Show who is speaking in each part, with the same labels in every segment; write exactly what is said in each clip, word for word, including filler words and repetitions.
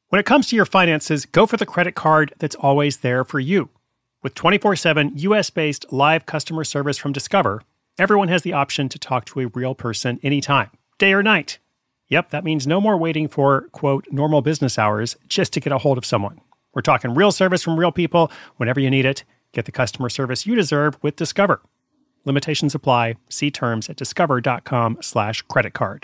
Speaker 1: When it comes to your finances, go for the credit card that's always there for you. With twenty-four seven U S-based live customer service from Discover, everyone has the option to talk to a real person anytime, day or night. Yep, that means no more waiting for, quote, normal business hours just to get a hold of someone. We're talking real service from real people whenever you need it. Get the customer service you deserve with Discover. Limitations apply. See terms at discover.com slash credit card.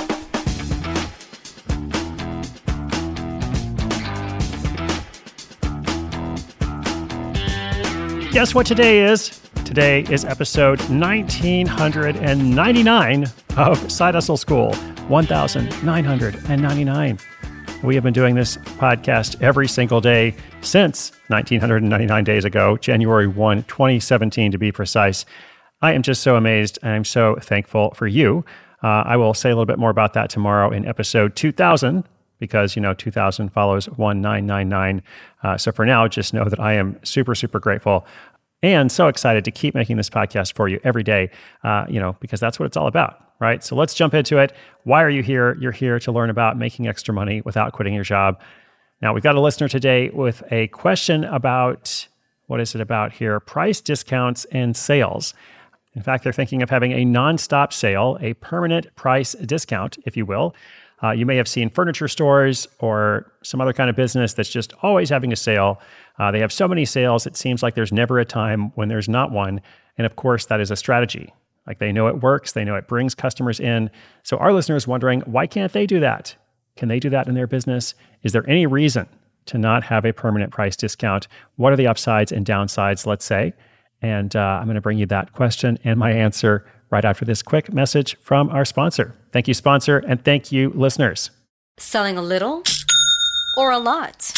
Speaker 1: Guess what today is? Today is episode nineteen ninety-nine of Side Hustle School, one thousand nine hundred ninety-nine. We have been doing this podcast every single day since nineteen ninety-nine days ago, January first, twenty seventeen to be precise. I am just so amazed and I'm so thankful for you. Uh, I will say a little bit more about that tomorrow in episode two thousand, because, you know, two thousand follows one nine nine nine. Uh, so for now, just know that I am super, super grateful and so excited to keep making this podcast for you every day, uh, you know, because that's what it's all about, right? So let's jump into it. Why are you here? You're here to learn about making extra money without quitting your job. Now, we've got a listener today with a question about, what is it about here? Price discounts and sales. In fact, they're thinking of having a nonstop sale, a permanent price discount, if you will. Uh, you may have seen furniture stores or some other kind of business that's just always having a sale. Uh, they have so many sales, it seems like there's never a time when there's not one. And of course, that is a strategy. Like they know it works, they know it brings customers in. So our listener is wondering, why can't they do that? Can they do that in their business? Is there any reason to not have a permanent price discount? What are the upsides and downsides, let's say? And uh, I'm going to bring you that question and my answer right after this quick message from our sponsor. Thank you, sponsor, and thank you, listeners.
Speaker 2: Selling a little or a lot?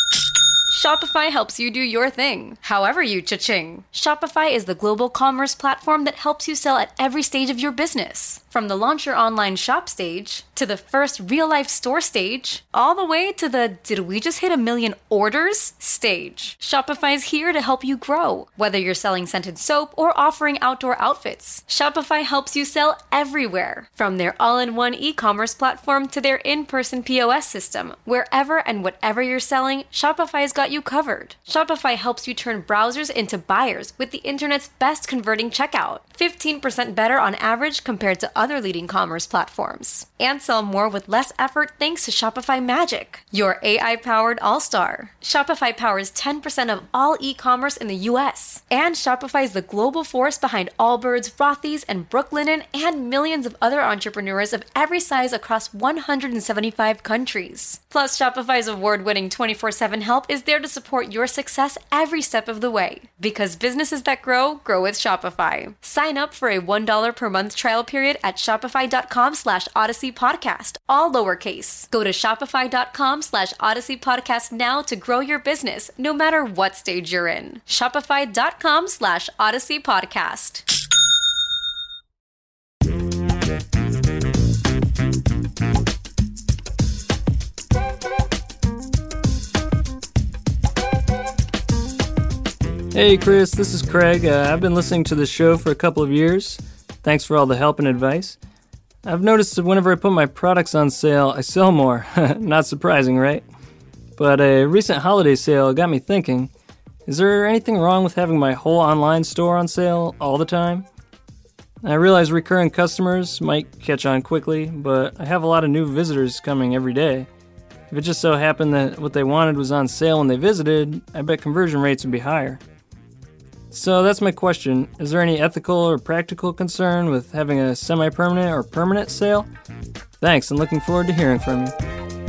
Speaker 2: Shopify helps you do your thing, however you cha-ching. Shopify is the global commerce platform that helps you sell at every stage of your business. From the launch your online shop stage, to the first real-life store stage, all the way to the did we just hit a million orders stage. Shopify's here to help you grow. Whether you're selling scented soap or offering outdoor outfits, Shopify helps you sell everywhere. From their all-in-one e-commerce platform to their in-person P O S system, wherever and whatever you're selling, Shopify's got you covered. Shopify helps you turn browsers into buyers with the internet's best converting checkout. fifteen percent better on average compared to other leading commerce platforms. And sell more with less effort thanks to Shopify Magic, your A I-powered all-star. Shopify powers ten percent of all e-commerce in the U S. And Shopify is the global force behind Allbirds, Rothy's, and Brooklinen, and millions of other entrepreneurs of every size across one hundred seventy-five countries. Plus, Shopify's award-winning twenty-four seven help is there to support your success every step of the way. Because businesses that grow, grow with Shopify. Sign up for a one dollar per month trial period at shopify.com slash Odyssey Podcast, all lowercase. Go to shopify.com slash Odyssey Podcast now to grow your business, no matter what stage you're in. Shopify.com slash Odyssey Podcast.
Speaker 3: Hey Chris, this is Craig. Uh, I've been listening to the show for a couple of years. Thanks for all the help and advice. I've noticed that whenever I put my products on sale, I sell more. Not surprising, right? But a recent holiday sale got me thinking, is there anything wrong with having my whole online store on sale all the time? I realize recurring customers might catch on quickly, but I have a lot of new visitors coming every day. If it just so happened that what they wanted was on sale when they visited, I bet conversion rates would be higher. So that's my question. Is there any ethical or practical concern with having a semi-permanent or permanent sale? Thanks, and looking forward to hearing from you.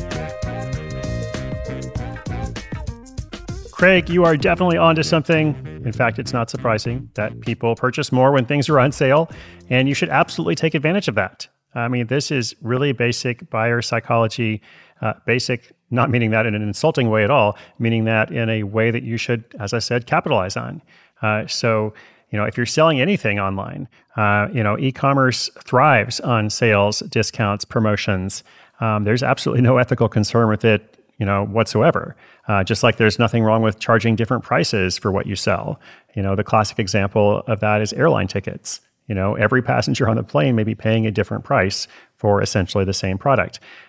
Speaker 1: Craig, you are definitely onto something. In fact, it's not surprising that people purchase more when things are on sale, and you should absolutely take advantage of that. I mean, this is really basic buyer psychology, uh, basic, not meaning that in an insulting way at all, meaning that in a way that you should, as I said, capitalize on. Uh, so, you know, if you're selling anything online, uh, you know, e-commerce thrives on sales, discounts, promotions. Um, there's absolutely no ethical concern with it, you know, whatsoever. Uh, just like there's nothing wrong with charging different prices for what you sell. You know, the classic example of that is airline tickets. You know, every passenger on the plane may be paying a different price for essentially the same product.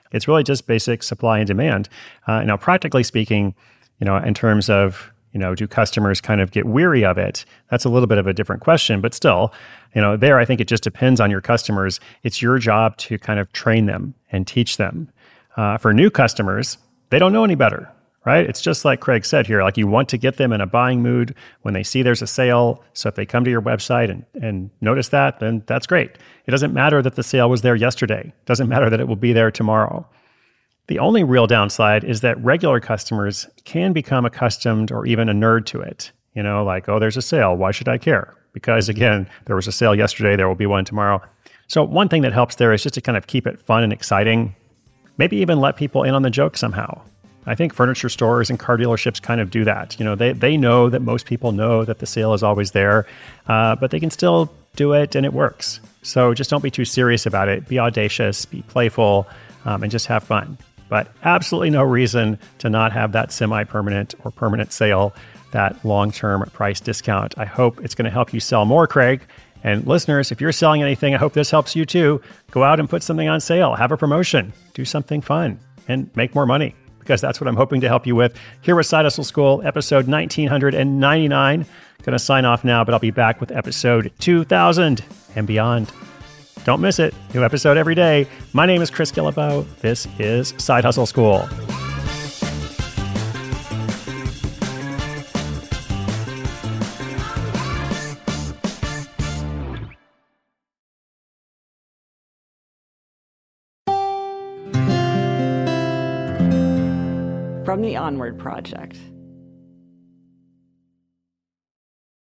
Speaker 1: It's really just basic supply and demand. Uh, now, practically speaking, you know, in terms of, you know, do customers kind of get weary of it? That's a little bit of a different question, but still, you know, there, I think it just depends on your customers. It's your job to kind of train them and teach them. Uh, for new customers, they don't know any better, right? It's just like Craig said here, like you want to get them in a buying mood when they see there's a sale. So if they come to your website and, and notice that, then that's great. It doesn't matter that the sale was there yesterday. It doesn't matter that it will be there tomorrow. The only real downside is that regular customers can become accustomed or even a nerd to it. You know, like, oh, there's a sale. Why should I care? Because again, there was a sale yesterday. There will be one tomorrow. So one thing that helps there is just to kind of keep it fun and exciting. Maybe even let people in on the joke somehow. I think furniture stores and car dealerships kind of do that. You know, they, they know that most people know that the sale is always there, uh, but they can still do it and it works. So just don't be too serious about it. Be audacious, be playful, um, and just have fun. But absolutely no reason to not have that semi-permanent or permanent sale, that long-term price discount. I hope it's going to help you sell more, Craig. And listeners, if you're selling anything, I hope this helps you too. Go out and put something on sale, have a promotion, do something fun, and make more money, because that's what I'm hoping to help you with here with Side Hustle School, episode nineteen ninety-nine. Going to sign off now, but I'll be back with episode two thousand and beyond. Don't miss it. New episode every day. My name is Chris Guillebeau. This is Side Hustle School.
Speaker 4: From the Onward Project.